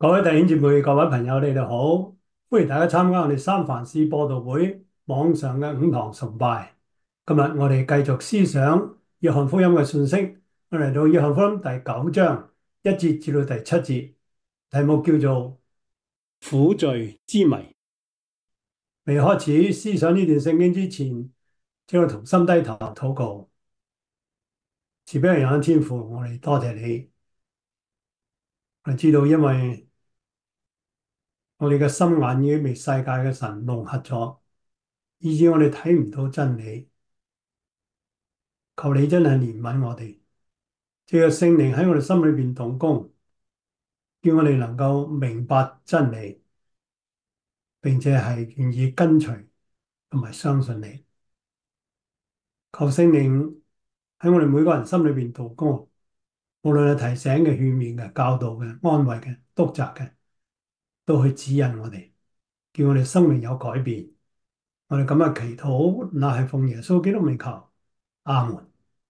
各位弟兄姊妹、各位朋友，你哋好！歡迎大家參加我哋三藩市播道會網上嘅午堂崇拜。今日我哋繼續思想約翰福音嘅信息，我嚟到約翰福音第9章1節至到第7節，題目叫做苦罪之謎。未開始思想呢段聖經之前，請我同心低頭禱告。慈悲人嘅天父，我哋多謝你。我哋知道，因為我哋嘅心眼已經被世界嘅神弄瞎咗，以致我哋睇唔到真理。求你真係憐憫我哋，借着聖靈喺我哋心裏邊動工，叫我哋能夠明白真理，並且係願意跟隨同埋相信你。求聖靈喺我哋每個人心裏邊動工，無論係提醒嘅、勸勉嘅、教導嘅、安慰嘅、督責嘅，都去指引我哋，叫我哋生命有改變。我哋咁樣祈禱，乃係奉耶穌基督名求，阿門。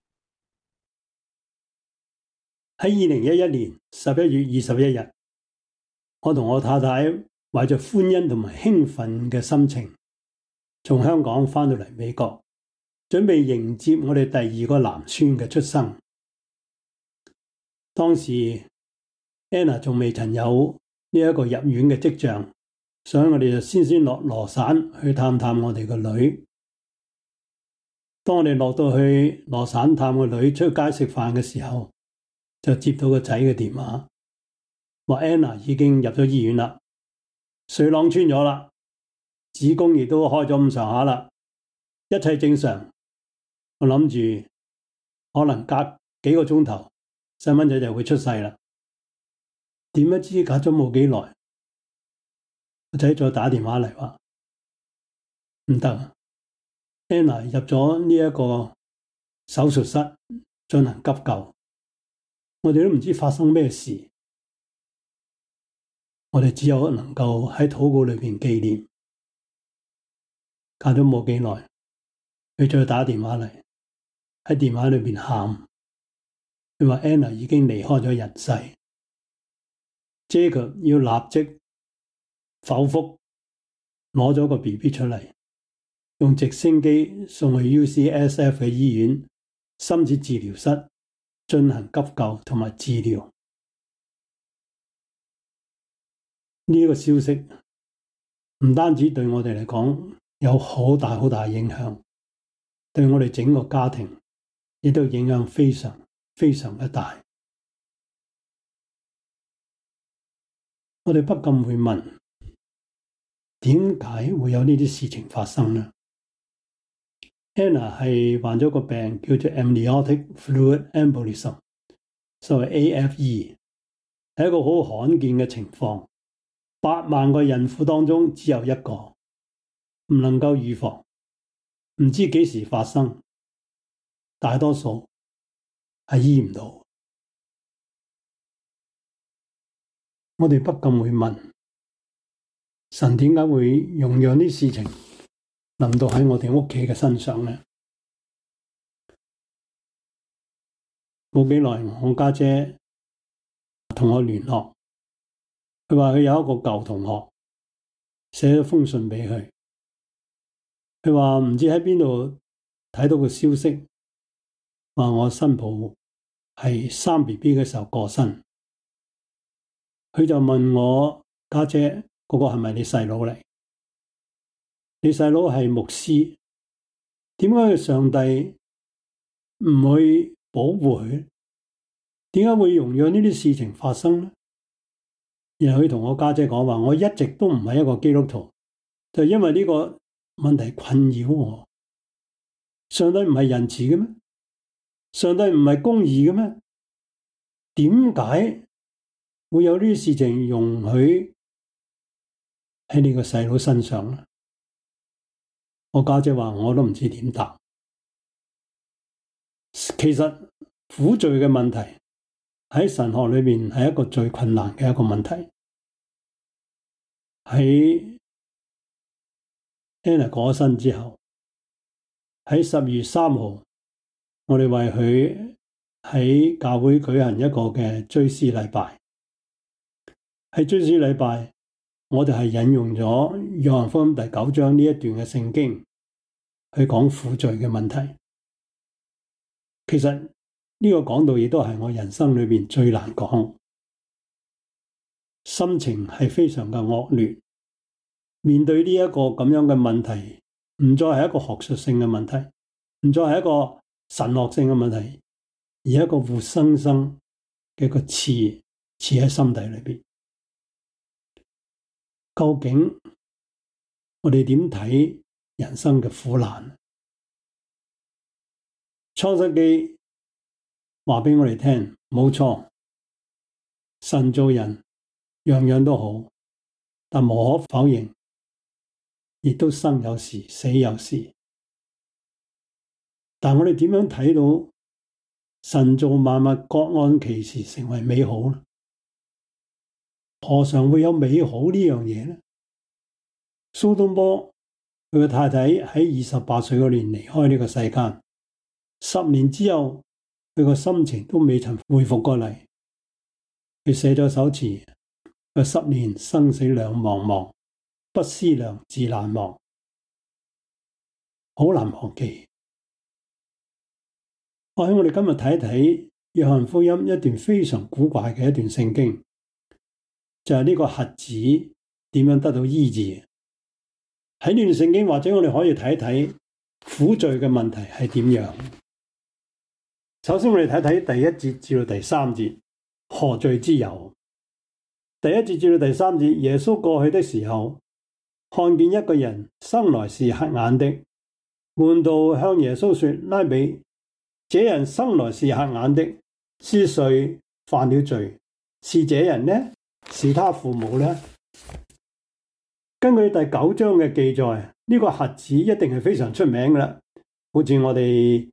喺2011年11月21日，我同我太太懷着歡欣同埋興奮嘅心情，從香港返到嚟美國，準備迎接我哋第2個男孫嘅出生。當時 Anna 仲未曾有呢一個入院嘅跡象，所以我哋就先落羅省去探我哋個女。當我哋落到去羅省探個女出街食飯嘅時候，就接到個仔嘅電話，話 Anna 已經入咗醫院啦，水囊穿咗啦，子宮亦都開咗咁上下啦，一切正常。我諗住可能隔幾個鐘頭，細蚊仔就會出世啦。點不知隔咗冇幾耐，個仔再打電話嚟話唔得，Anna 入咗呢一個手術室進行急救。我哋都唔知發生咩事，我哋只有能夠喺禱告裏邊紀念。隔咗冇幾耐，佢再打電話嚟，喺電話裏邊喊，佢話 Anna 已經離開咗人世。Jacob 要立即剖腹攞咗個 BB 出嚟，用直升機送去 UCSF 嘅醫院深切治療室進行急救同埋治療。呢個消息唔單止對我哋嚟講有好大影響，對我哋整個家庭亦都影響非常嘅大。我哋不禁會問，點解會有呢啲事情發生呢？ Anna 係患咗個病叫做 Amniotic Fluid Embolism， 所謂 AFE， 係一個好罕見嘅情況，8萬個孕婦當中只有1個，唔能夠預防，唔知幾時發生，大多數係醫唔到。我哋不禁會問，神點解會容讓啲事情臨到喺我哋屋企嘅身上呢？冇幾耐，我家姐同我聯絡，佢話佢有一個舊同學寫咗封信俾佢，佢話唔知喺邊度睇到個消息，話我新抱係生 BB 嘅時候過身。佢就問我家姐，嗰個係咪你細佬嚟？你細佬係牧師，點解上帝唔去保護佢？點解會容讓呢啲事情發生呢？然後佢同我家姐講話，我一直都唔係一個基督徒，就因為呢個問題困擾我。上帝唔係仁慈嘅咩？上帝唔係公義嘅咩？點解會有呢啲事情容許喺你個細佬身上呢？我家姐話我都唔知點答。其實苦罪嘅問題喺神學裏面係一個最困難嘅一個問題。喺 Anna 過咗身之後，喺12月3號，我哋為佢喺教會舉行一個嘅追思禮拜。 喺追思禮拜，我哋係引用咗約翰福音第9章呢一段嘅聖經去講苦罪嘅問題。其實呢個講道亦都係我人生裏面最難講，心情係非常嘅惡劣。面對呢一個咁樣嘅問題，唔再係一個學術性嘅問題，唔再係一個神學性嘅問題，而係一個活生生嘅一個刺喺心底裏邊。究竟我哋點睇人生嘅苦難？創世記話俾我哋聽，冇錯，神造人樣樣都好，但無可否認，亦都生有時，死有時。但我哋點樣睇到神造萬物各按其時成為美好呢？何嘗會有美好呢樣嘢呢？蘇東坡佢嘅太太喺28歲嗰年離開呢個世間，10年之後佢個心情都未曾恢復過嚟。佢寫咗首詞，佢10年生死兩茫茫，不思量，自難忘，好難忘記。我哋今日睇一睇約翰福音一段非常古怪嘅一段聖經，就係呢個瞎子點樣得到醫治。喺呢段聖經，或者我哋可以睇一睇苦罪嘅問題係點樣。首先我哋睇睇第1節至到第3節，何罪之有？第1節至到第3節，耶穌過去的時候，看見一個人生來是瞎眼的，門徒向耶穌說：拉比，這人生來是瞎眼的，是誰犯了罪？是這人呢？是他父母呢？根據第9章嘅記載，呢個瞎子一定係非常出名㗎喇。好似我哋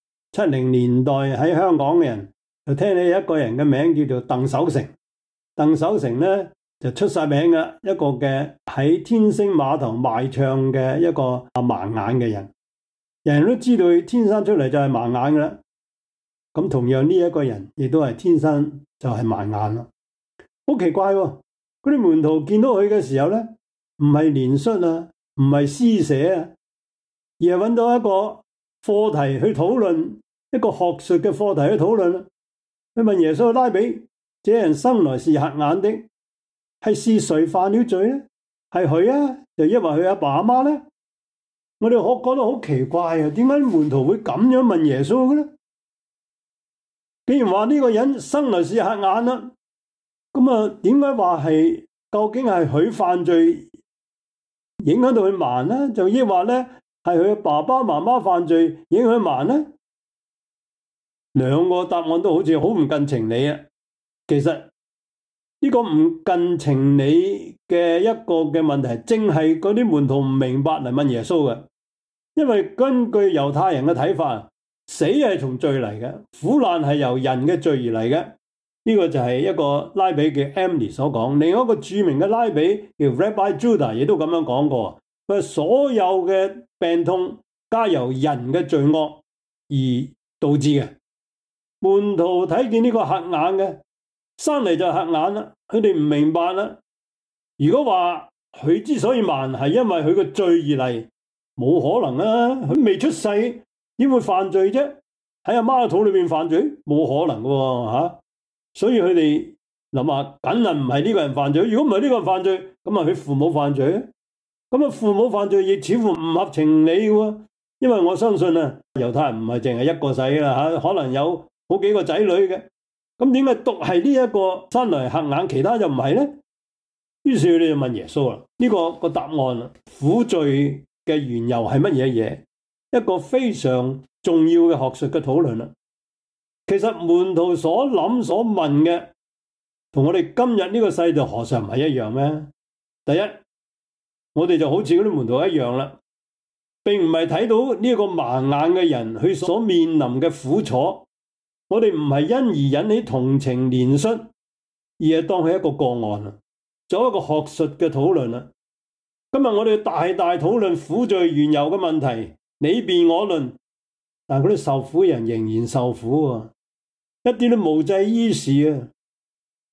70年代喺香港嘅人，就聽起一個人嘅名叫做鄧守成。鄧守成呢就出晒名㗎，一個嘅喺天星碼頭賣唱嘅一個盲眼嘅人，人人都知道佢天生出嚟就係盲眼㗎喇。咁同樣呢一個人亦都係天生就係盲眼咯。好奇怪喎！嗰啲門徒見到佢嘅時候咧，唔係憐恤啊，唔係施捨啊，而係揾到一個課題去討論，一個學術嘅課題去討論。佢問耶穌：拉比，這人生來是瞎眼的，係誰犯了罪呢？係佢啊，就因為佢阿爸阿媽咧？我哋覺得好奇怪啊！點解門徒會咁樣問耶穌嘅咧？既然話呢個人生來是瞎眼啦，咁啊，點解話係？究竟係佢犯罪影響到佢盲呢？就抑或咧係佢爸爸媽媽犯罪影響佢盲呢？兩個答案都好似好唔近情理啊！其實呢個唔近情理嘅一個嘅問題，正係嗰啲門徒唔明白嚟問耶穌嘅。因為根據猶太人嘅睇法，死係從罪嚟嘅，苦難係由人嘅罪而嚟嘅。呢個就係一個拉比嘅 Emily 所講，另一個著名嘅拉比叫 Rabbi Judah 亦都咁樣講過，佢話所有嘅病痛皆由人嘅罪惡而導致嘅。門徒睇見呢個瞎眼嘅生嚟就瞎眼啦，佢哋唔明白啦。如果話佢之所以盲係因為佢個罪而嚟，冇可能啊！佢未出世點會犯罪啫？喺阿媽嘅肚裏面犯罪，冇可能嘅吓。所以佢哋諗下，梗係唔係呢個人犯罪。如果唔係呢個人犯罪，咁啊佢父母犯罪，咁啊父母犯罪亦似乎唔合情理嘅。因為我相信啊，猶太人唔係淨係一個仔啦吓，可能有好幾個仔女嘅。咁點解獨係呢一個生嚟瞎眼，其他就唔係咧？於是佢哋就問耶穌啦，呢個答案苦罪嘅緣由係乜嘢嘢？一個非常重要嘅學術嘅討論啦。其實門徒所諗所問嘅，同我哋今日呢個世道何嘗唔係一樣咩？第一，我哋就好似嗰啲門徒一樣啦，並唔係睇到呢個盲眼嘅人佢所面臨嘅苦楚，我哋唔係因而引起同情憐恤，而係當佢一個個案啦，做一個學術嘅討論啦。今日我哋大討論苦罪緣由嘅問題，你辯我論，但係嗰啲受苦人仍然受苦啊，一啲都無濟於事啊！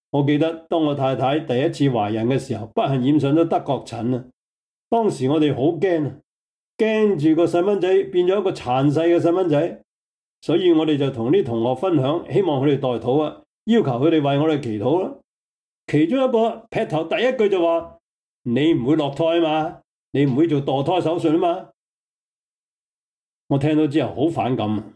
我記得當我太太第一次懷孕嘅時候，不幸染上咗德國疹啊！當時我哋好驚啊，驚住個細蚊仔變咗一個殘細嘅細蚊仔，所以我哋就同啲同學分享，希望佢哋代禱啊，要求佢哋為我哋祈禱啦。其中一個劈頭第一句就話：你唔會落胎嘛？你唔會做墮胎手術啊嘛？我聽到之後好反感。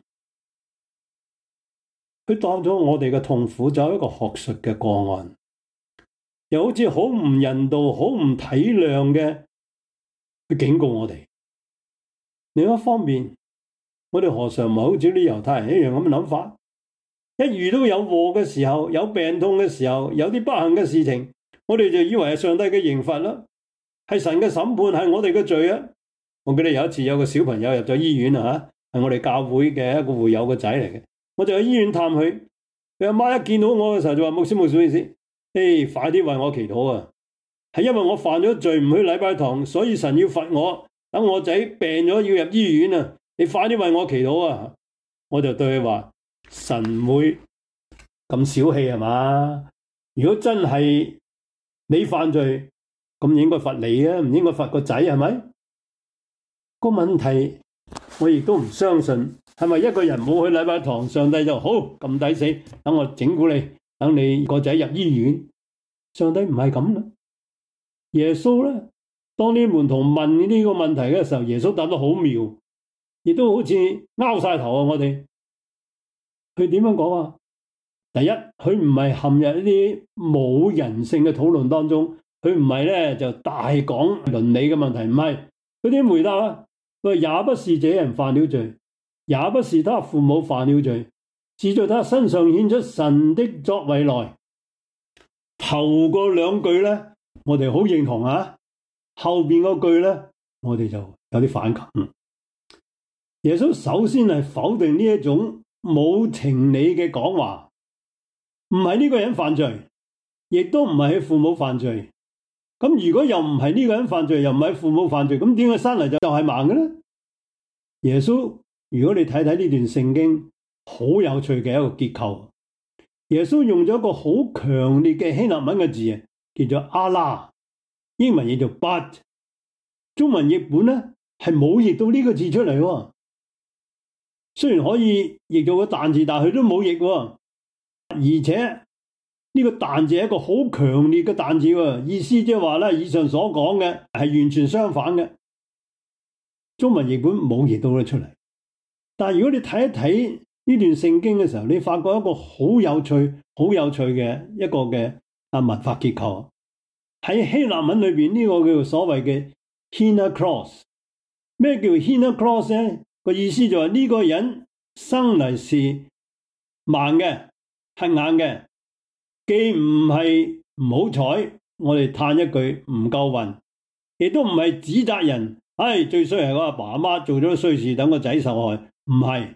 佢當咗我哋嘅痛苦就係一個學術嘅個案，又好似好唔人道、好唔體諒嘅去警告我哋。另一方面，我哋何嘗唔係好似啲猶太人一樣咁嘅諗法？一遇到有禍嘅時候、有病痛嘅時候、有啲不幸嘅事情，我哋就以為係上帝嘅刑罰啦，係神嘅審判，係我哋嘅罪啊！我記得有一次有個小朋友入咗醫院啊，係我哋教會嘅一個會友個仔嚟嘅。我就去醫院探佢，佢阿媽一見到我嘅時候就話：牧師，冇意思，快啲為我祈禱啊！係因為我犯咗罪，唔去禮拜堂，所以神要罰我，等我仔病咗要入醫院啊！你快啲為我祈禱啊！我就對佢話：神唔會咁小氣係嘛？如果真係你犯罪，咁應該罰你啊，唔應該罰個仔係咪？個問題我亦都唔相信。係咪一個人冇去禮拜堂，上帝就好咁抵死，等我整蠱你，等你個仔入醫院？上帝唔係咁啦。耶穌咧，當啲門徒問呢個問題嘅時候，耶穌答得好妙，亦都好似拗晒頭啊！我哋佢點樣講啊？第一，佢唔係陷入一啲冇人性嘅討論當中，佢唔係咧就大講倫理嘅問題，唔係。佢點回答啊？佢話也不是這人犯了罪，也不是他父母犯了罪，是在他身上顯出神的作為來。頭嗰兩句咧，我哋好認同啊。後邊嗰句咧，我哋就有啲反感。耶穌首先係否定呢一種冇情理嘅講話，唔係呢個人犯罪，亦都唔係佢父母犯罪。咁如果又唔係呢個人犯罪，又唔係父母犯罪，咁點解生嚟就係盲嘅咧？耶穌，如果你睇睇呢段聖經，好有趣嘅一個結構。耶穌用咗一個好強烈嘅希臘文嘅字，叫做阿拉，英文叫做 but， 中文譯本咧係冇譯到呢個字出嚟喎。雖然可以譯到個但字，但係佢都冇譯喎。而且呢個但字係一個好強烈嘅但字喎，意思即係話咧，以上所講嘅係完全相反嘅。中文譯本冇譯到得出嚟。但係如果你睇一睇呢段聖經嘅時候，你發覺一個好有趣、好有趣嘅一個嘅文化結構。喺希臘文裏邊呢個叫做所謂嘅 hina cross。咩叫 hina cross 咧？個意思就係呢個人生嚟是盲嘅、黑眼嘅，既唔係唔好彩，我哋嘆一句唔夠運，亦都唔係指責人，最衰係我阿爸阿媽做咗衰事，等個仔受害，唔係，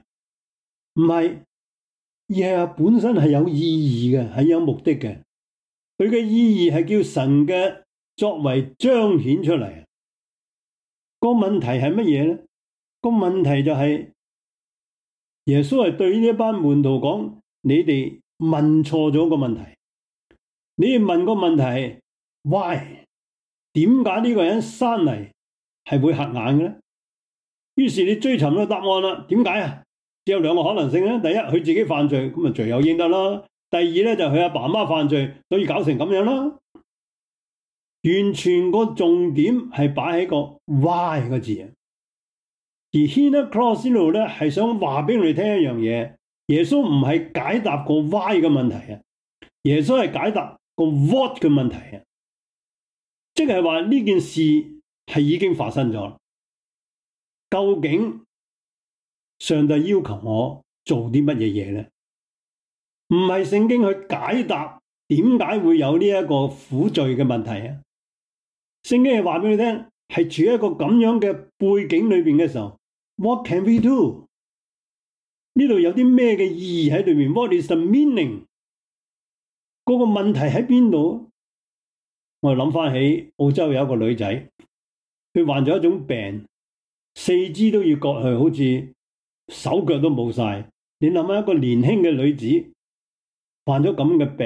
而係本身係有意義嘅，係有目的嘅。佢嘅意義係叫神嘅作為彰顯出嚟。個問題係乜嘢咧？個問題就係耶穌係對呢一班門徒講：你哋問錯咗個問題。你哋問個問題係 why？ 點解呢個人生嚟係會瞎眼嘅咧？於是你追尋個答案啦。點解啊？只有兩個可能性咧。第一，佢自己犯罪，咁啊罪有應得啦。第二咧，就係佢阿爸阿媽犯罪，所以搞成咁樣啦。完全個重點係擺喺個 why 個字啊。而 hina cross 呢度咧係想話俾你哋聽一樣嘢，耶穌唔係解答個 why 嘅問題啊，耶穌係解答個 what 嘅問題啊。即係話呢件事係已經發生咗，究竟上帝要求我做啲乜嘢嘢咧？唔係聖經去解答點解會有呢一個苦罪嘅問題啊。聖經係話俾你聽，係處喺一個咁樣嘅背景裏邊嘅時候 ，What can we do？ 呢度有啲咩嘅意義喺裏面 ？What is the meaning？ 嗰個問題喺邊度？我諗翻起澳洲有一個女仔，佢患咗一種病，四肢都要割去，好似手腳都冇晒。你諗下一個年輕嘅女子患咗咁嘅病，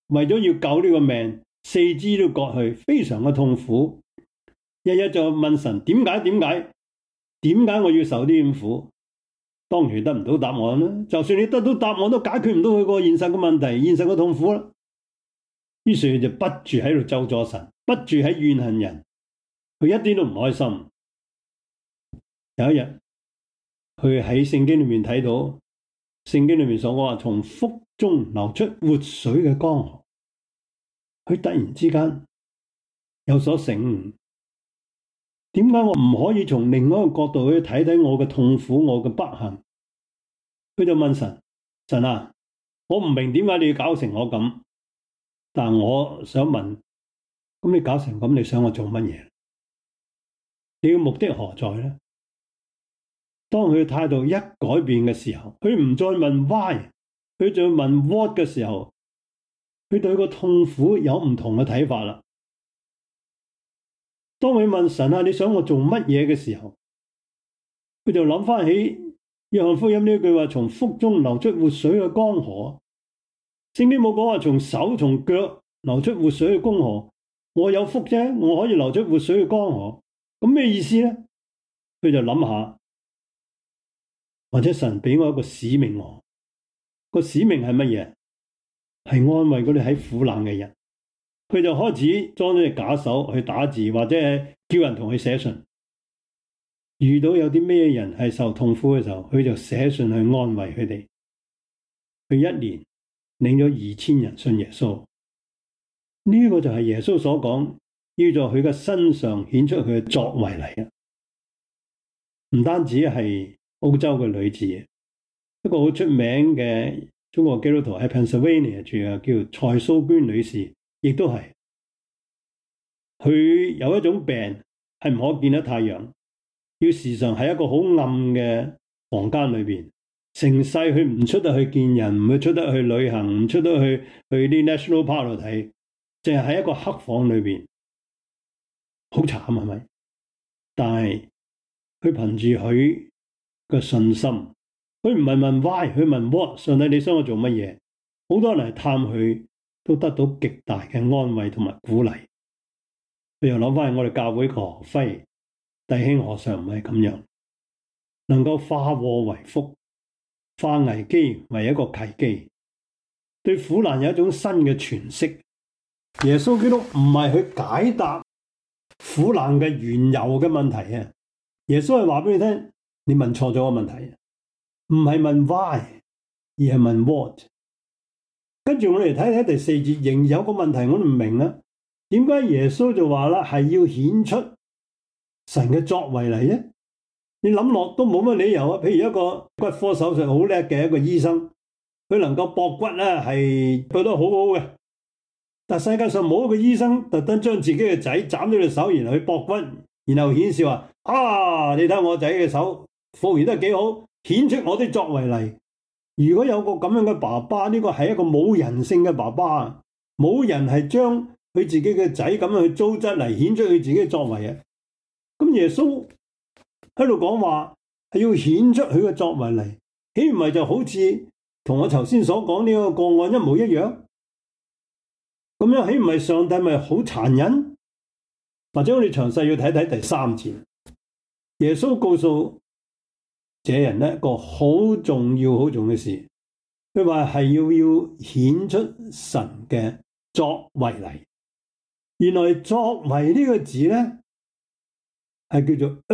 為咗要救呢個命，四肢都割去，非常嘅痛苦。日日就問神點解我要受啲咁苦？當然得唔到答案啦。就算你得到答案，都解決唔到佢個現實嘅問題，現實嘅痛苦啦。於是佢就不住喺度咒詛神，不住喺怨恨人，佢一啲都唔開心。有一日，佢喺聖經裏面睇到，聖經裏面所講話從腹中流出活水嘅江河，佢突然之間有所醒悟。點解我唔可以從另外一個角度去睇睇我嘅痛苦，我嘅不幸？佢就問神：神啊，我唔明點解你要搞成我咁，但我想問，咁你搞成咁，你想我做乜嘢？你嘅目的何在呢？當佢嘅態度一改變嘅時候，佢唔再問 why， 佢再問 what 嘅時候，佢對個痛苦有唔同嘅睇法啦。當佢問神啊，你想我做乜嘢嘅時候，佢就諗翻起約翰福音呢句話：從腹中流出活水嘅江河。聖經冇講話從手從腳流出活水嘅江河。我有腹啫，我可以流出活水嘅江河。咁咩意思呢？佢就諗下，或者神俾我一個使命我，個使命係乜嘢？係安慰嗰啲喺苦難嘅人。佢就開始裝咗隻假手去打字，或者係叫人同佢寫信。遇到有啲咩人係受痛苦嘅時候，佢就寫信去安慰佢哋。佢一年領咗2000人信耶穌。呢個就係耶穌所講，要在佢嘅身上顯出佢嘅作為嚟嘅。唔單止係澳洲嘅女子，一個好出名嘅中國基督徒喺 Pennsylvania 住嘅，叫蔡蘇娟女士。亦都係，佢有一種病係唔可見得太陽，要時常喺一個好暗嘅房間裏邊，成世佢唔出得去見人，唔會出得去旅行，唔出得去啲 National Park 度睇，淨係喺一個黑房裏邊，好慘係咪？但係佢憑住佢嘅信心，佢唔係問 why， 佢問 what， 上帝你想我做乜嘢？好多人嚟探佢，都得到極大嘅安慰同埋鼓勵。佢又諗翻起我哋教會何輝弟兄何嘗唔係咁樣，能夠化禍為福，化危機為一個契機，對苦難有一種新嘅詮釋。耶穌基督唔係去解答苦難嘅緣由嘅問題啊！耶穌係話俾你聽，你問錯咗個問題，唔係問 why， 而係問 what。跟住我哋睇睇第4節，仍然有個問題我都唔明啊，點解耶穌就話啦，係要顯出神嘅作為嚟呢？你諗落都冇乜理由啊！譬如一個骨科手術好叻嘅一個醫生，佢能夠駁骨咧，係做得好好嘅。但世界上冇一個醫生特登將自己嘅仔斬咗隻手，然後去駁骨，然後顯示話：啊，你睇我仔嘅手復原得幾好，顯出我的作為嚟。如果有個咁樣嘅爸爸，呢個係一個冇人性嘅爸爸，冇人係將佢自己嘅仔咁樣去糟質嚟顯出佢自己嘅作為啊！咁耶穌喺度講話係要顯出佢嘅作為嚟，豈唔係就好似同我頭先所講呢個個案一模一樣？咁樣豈唔係上帝咪好殘忍？或者我哋詳細要睇睇第3節，耶穌告訴這人一個好重要嘅事，佢話係要顯出神嘅作為嚟。原來作為呢個字咧係叫做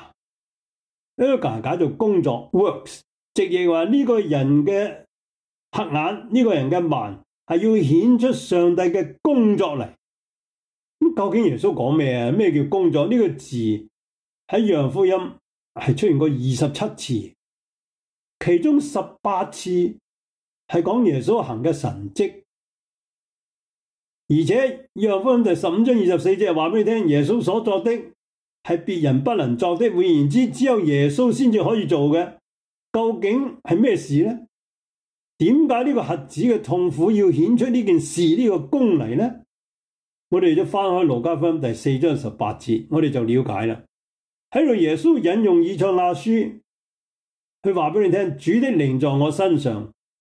erga 解做工作 works， 直譯話呢個人嘅黑眼，呢個人嘅盲係要顯出上帝嘅工作嚟。咁究竟耶穌講咩啊？咩叫工作？呢個字喺約翰福音係出現過27次，其中18次係講耶穌行嘅神蹟，而且約翰福音第15章24節話俾你聽，耶穌所作的係別人不能作的，換言之，只有耶穌先至可以做嘅。究竟係咩事呢？點解呢個瞎子嘅痛苦要顯出呢件事呢個功嚟呢？我哋就翻開路加福音第4章18節，我哋就了解啦。喺度耶穌引用以賽亞書，佢話俾你聽，主的靈在我身上，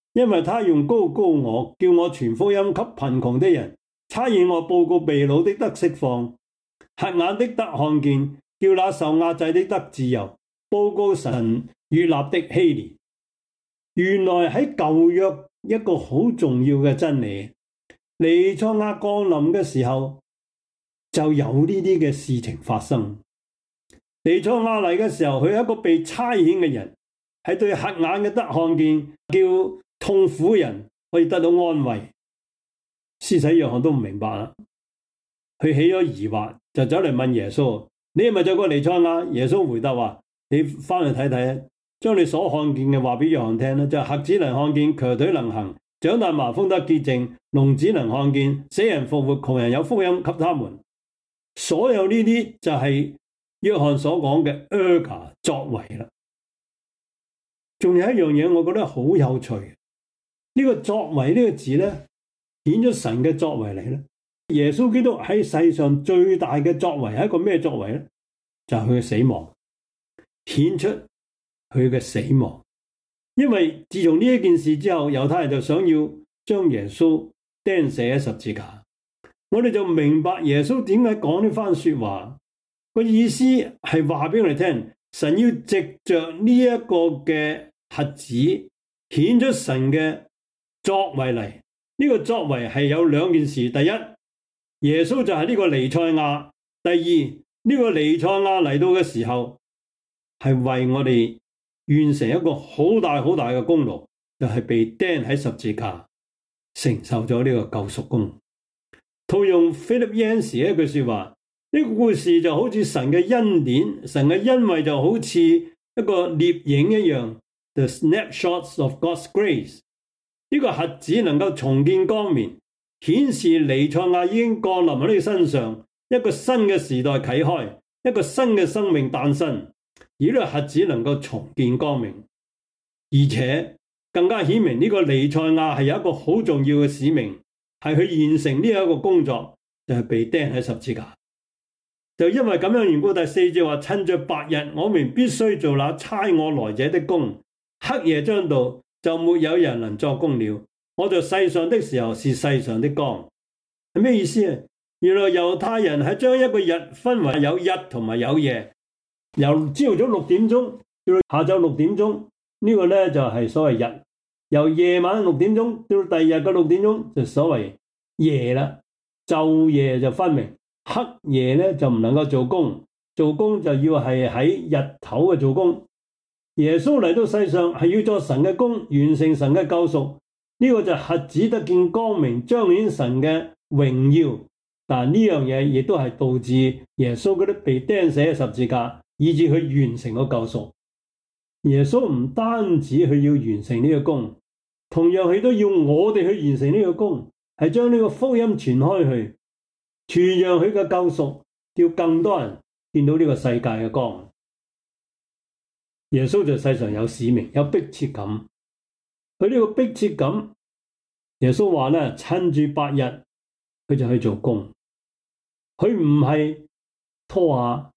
因為他用膏膏我，叫我傳福音給貧窮的人，差遣我報告被擄的得釋放，瞎眼的得看見，叫那受壓制的得自由，報告神悅納的禧年。原來喺舊約一個好重要嘅真理，彌賽亞降臨嘅時候就有呢啲嘅事情發生。彌賽亞嚟嘅時候，佢係一個被差遣嘅人，係對瞎眼嘅得看見，叫痛苦人可以得到安慰。施洗約翰都唔明白啦，佢起咗疑惑，就走嚟問耶穌：你係咪就個彌賽亞？耶穌回答話：你翻去睇睇，將你所看見嘅話俾約翰聽啦。就瞎子能看見，瘸腿能行，長大麻風得潔淨，聾子能看見，死人復活，窮人有福音給他們。所有呢啲就係約翰所講嘅 erga 作為啦。仲有一樣嘢，我覺得好有趣。呢個作為呢個字咧，顯咗神嘅作為嚟咧。耶穌基督喺世上最大嘅作為係一個咩作為咧？就係佢嘅死亡，顯出佢嘅死亡。因為自從呢一件事之後，猶太人就想要將耶穌釘死喺十字架。我哋就明白耶穌點解講呢番說話，個意思係話俾我哋聽，神要藉着呢一個嘅瞎子顯出神嘅作為嚟。呢個作為係有兩件事：第一，耶穌就係呢個彌賽亞；第二，呢個彌賽亞嚟到嘅時候係為我哋完成一個好大好大嘅功勞，就係被釘喺十字架，承受咗呢個救贖功。套用 Philip Yancey 一句說話，呢個故事就好似神嘅恩典，神嘅恩惠就好似一個獵影一樣 ，the snapshots of God's grace。呢個瞎子能夠重見光明，顯示彌賽亞已經降臨喺你身上，一個新嘅時代啟開，一個新嘅生命誕生。而呢個瞎子能夠重見光明，而且更加顯明呢個彌賽亞係有一個好重要嘅使命，係去完成呢一個工作，就係被釘喺十字架。就因為咁樣緣故，第四節話：趁着白日，我們必須做那差我來者的工；黑夜將到，就沒有人能作工了。我在世上的時候是世上的光。係咩意思啊？原來猶太人係將一個日分為有日同埋有夜，由朝早6點鐘到下晝6點鐘，呢個呢就係所謂日；由夜晚6點鐘到第二日嘅6點鐘就所謂夜啦。晝夜就分明，黑夜呢就唔能夠做工，做工就要係喺日頭嘅做工。耶穌嚟到世上係要做神嘅工，完成神嘅救贖。呢個就係瞎子得見光明，彰顯神嘅榮耀。但呢樣嘢亦都係導致耶穌嗰啲被釘死喺十字架，以致佢完成個救贖。耶穌唔單止佢要完成呢個工，同樣佢都要我哋去完成呢個工，係將呢個福音傳開去，傳揚佢嘅救贖，叫更多人見到呢個世界嘅光。耶穌在世上有使命，有迫切感。佢呢個迫切感，耶穌話咧，趁住白日，佢就去做工。佢唔係拖下，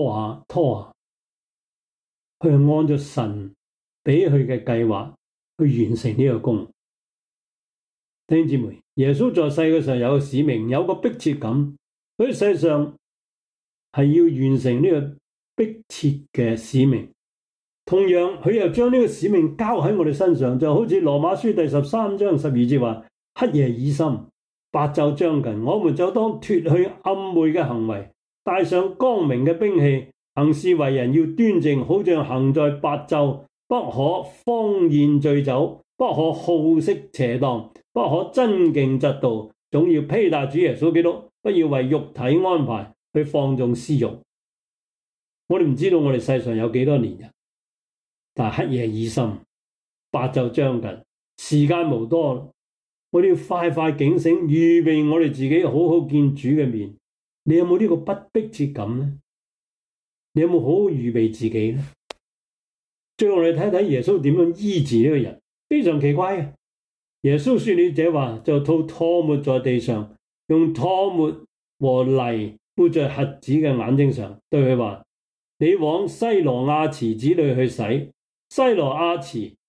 佢係按照神俾佢嘅計劃去完成呢個工。弟兄姊妹，耶穌在世嘅時候有個使命，有個迫切感。佢喺世上係要完成呢個迫切嘅使命。同樣，佢又將呢個使命交喺我哋身上，就好似羅馬書第13章12節話：黑夜已深，白晝將近，我們就當脫去暗昧嘅行為，帶上光明嘅兵器，行事為人要端正，好像行在白晝，不可荒宴醉酒，不可好色邪蕩，不可爭競嫉妒，總要披戴主耶穌基督，不要為肉體安排去放縱私欲。我哋唔知道我哋世上有幾多年人。但係黑夜已深，白晝將近，時間無多，我哋要快快警醒，預備我哋自己好好見主嘅面。你有冇呢個不迫切感呢？你有冇好好預備自己呢？最後我哋睇睇耶穌點樣醫治呢個人，非常奇怪嘅。耶穌說了這話，就吐唾沫在地上，用唾沫和泥潑在瞎子嘅眼睛上，對佢話：你往西羅亞池子裏去洗。西羅亞池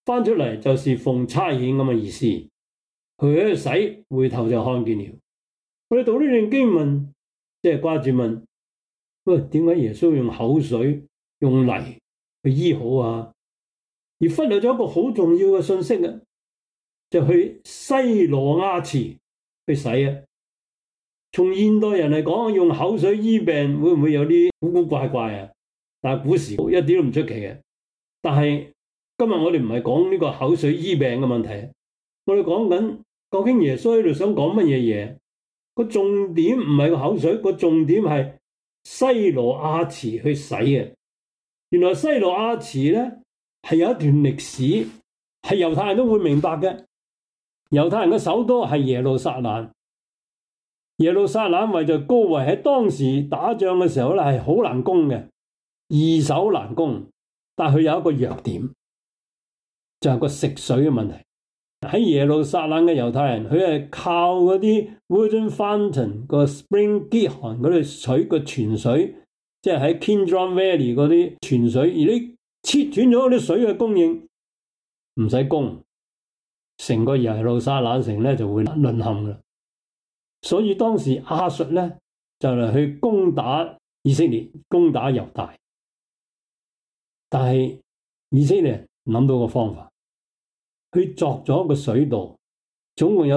翻出嚟就是奉差遣咁嘅意思。佢去洗，回頭就看見了。我哋讀呢段經文，即係掛住問：喂，點解耶穌用口水、用泥去醫好啊？而忽略咗一個好重要嘅信息啊，就去西羅亞池去洗啊！從現代人嚟講，用口水醫病會唔會有啲古古怪怪啊？但係古時一啲都唔出奇嘅。但係今日我哋唔係講呢個口水醫病嘅問題，我哋講緊究竟耶穌喺度想講乜嘢嘢？個重點唔係個口水，個重點係西羅亞池去洗嘅。原來西羅亞池咧係有一段歷史，係猶太人都會明白嘅。猶太人嘅首都係耶路撒冷。耶路撒冷為咗高位，喺當時打仗嘅時候咧係好難攻嘅，易守難攻。但係佢有一個弱點，就係個食水嘅問題。喺耶路撒冷嘅猶太人，佢係靠嗰啲 Virgin Fountain 個 Spring Gihon 嗰啲水個泉水，即係喺 Kidron Valley 嗰啲泉水。而你切斷咗嗰啲水嘅供應，唔使攻，成個耶路撒冷城咧就會淪陷㗎。所以當時亞述咧就嚟去攻打以色列，攻打猶大。但係以色列人諗到個方法，佢鑿咗個水道，總共有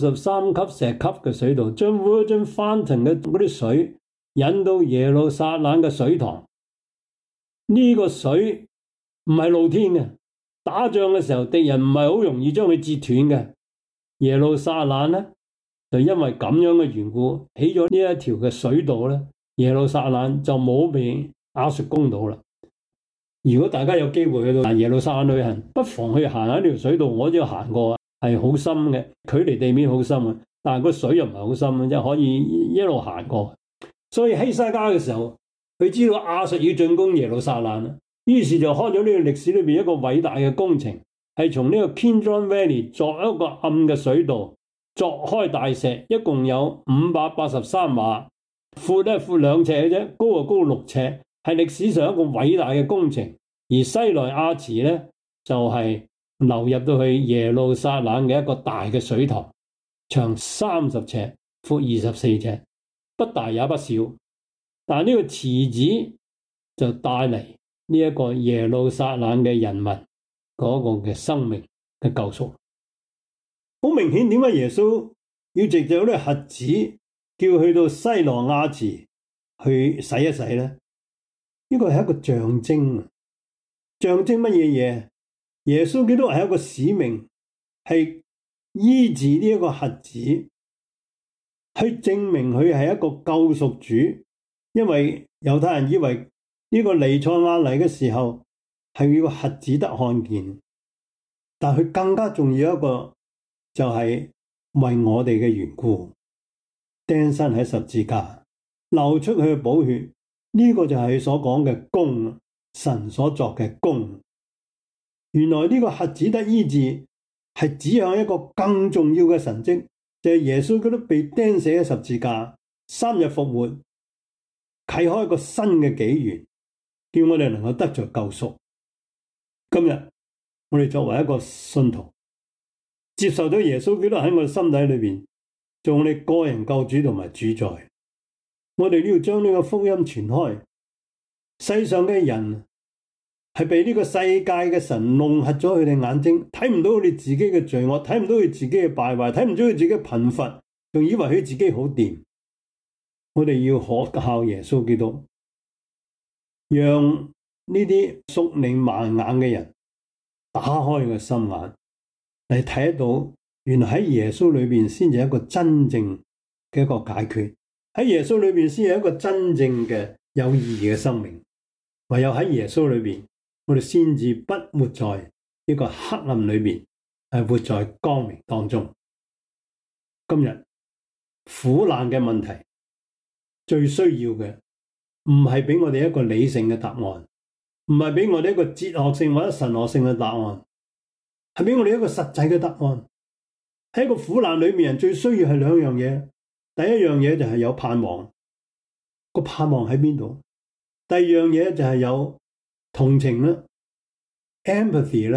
33級石級嘅水道，將 Virgin Fountain 嘅嗰啲水引到耶路撒冷嘅水塘。呢個水唔係露天嘅，打仗嘅時候敵人唔係好容易將佢截斷嘅。耶路撒冷咧就因為咁樣嘅緣故，起咗呢一條嘅水道咧，耶路撒冷就冇被亞述攻到啦。如果大家有機會去到耶路撒冷旅行，不妨去行下呢條水道。我都有行過，係好深嘅，距離地面好深嘅，但係個水又唔係好深，即係可以一路行過。所以希西家嘅時候，佢知道亞述要進攻耶路撒冷，於是就開咗呢個歷史裏邊一個偉大嘅工程，係從呢個 Kidron Valley 鑿一個暗嘅水道，鑿開大石，一共有583碼，闊咧闊2尺嘅啫，高啊高6尺，係歷史上一個偉大嘅工程。而西羅亞池咧就係流入到去耶路撒冷嘅一個大嘅水塘，長30尺，闊24尺，不大也不小。但係呢個池子就帶嚟呢一個耶路撒冷嘅人民嗰個嘅生命嘅救贖。好明顯，點解耶穌要藉著呢個瞎子叫佢去到西羅亞池去洗一洗咧？呢個係一個象徵，象徵乜嘢嘢？耶穌基督係一個使命，係醫治呢一個瞎子，去證明佢係一個救贖主。因為猶太人以為呢個彌賽亞嚟嘅時候係要個瞎子得看見，但佢更加重要一個就係為我哋嘅緣故釘身喺十字架，流出佢嘅寶血。呢個就係佢所講嘅功，神所作嘅功。原來呢個瞎子得醫治係指向一個更重要嘅神蹟，就係耶穌基督被釘死喺十字架，3日復活，啟開一個新嘅紀元，叫我哋能夠得着救贖。今日我哋作為一個信徒，接受咗耶穌基督喺我哋心底裏邊做我哋個人救主同埋主宰，我哋都要將呢個福音傳開。世上嘅人係被呢個世界嘅神弄瞎咗佢哋眼睛，睇唔到佢哋自己嘅罪惡，睇唔到佢自己嘅敗壞，睇唔到佢自己嘅貧乏，仲以為佢自己好掂。我哋要可靠耶穌基督，讓呢啲屬靈盲眼嘅人打開個心眼，嚟睇得到原來喺耶穌裏邊先至係一個真正嘅一個解決，喺耶穌裏邊先係一個真正嘅有意義嘅生命。唯有喺耶穌裏邊，我哋先至不活在呢個黑暗裏邊，係活在光明當中。今日苦難嘅問題最需要嘅唔係俾我哋一個理性嘅答案，唔係俾我哋一個哲學性或者神學性嘅答案，係俾我哋一個實際嘅答案。喺一個苦難裏面，人最需要係2樣嘢。第一樣嘢就係有盼望，個盼望喺邊度？第二樣嘢就係有同情啦 ，empathy 啦，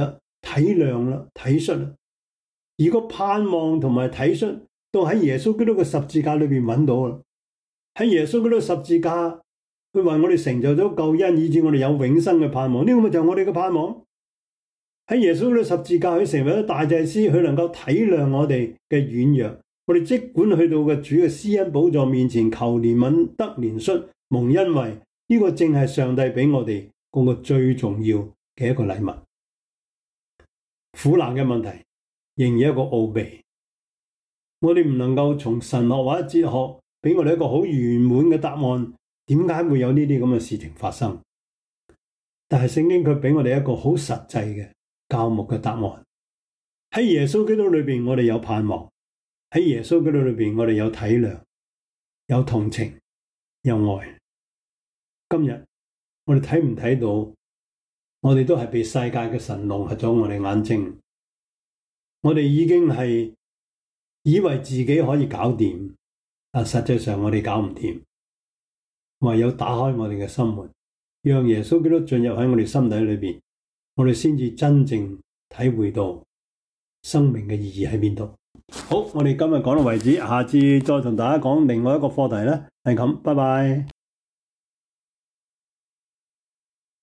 體諒啦、體恤啦。而個盼望同埋體恤都喺耶穌基督嘅十字架裏邊揾到啦。喺耶穌基督十字架，佢為我哋成就咗救恩，以致我哋有永生嘅盼望。呢個咪就係我哋嘅盼望。喺耶穌基督十字架，佢成為咗大祭司，佢能夠體諒我哋嘅軟弱。我哋即管去到嘅主嘅施恩寶座面前求憐憫、得憐恤、蒙恩惠，呢個正係上帝俾我哋嗰個最重要嘅一個禮物。苦難嘅問題仍然一個奧秘，我哋唔能夠從神學或者哲學俾我哋一個好圓滿嘅答案，點解會有呢啲咁嘅事情發生？但係聖經佢俾我哋一個好實際嘅教牧嘅答案。喺耶穌基督裏邊，我哋有盼望；喺耶穌基督裏邊，我哋有體諒、有同情、有愛。今日我哋睇唔睇到？我哋都係被世界嘅神弄瞎咗我哋眼睛。我哋已經係以為自己可以搞掂，但實際上我哋搞唔掂。唯有打開我哋嘅心門，讓耶穌基督進入喺我哋心底裏邊，我哋先至真正體會到生命嘅意義喺邊度。好，我哋今日講到為止，下次再同大家講另外一個課題咧，係咁，拜拜。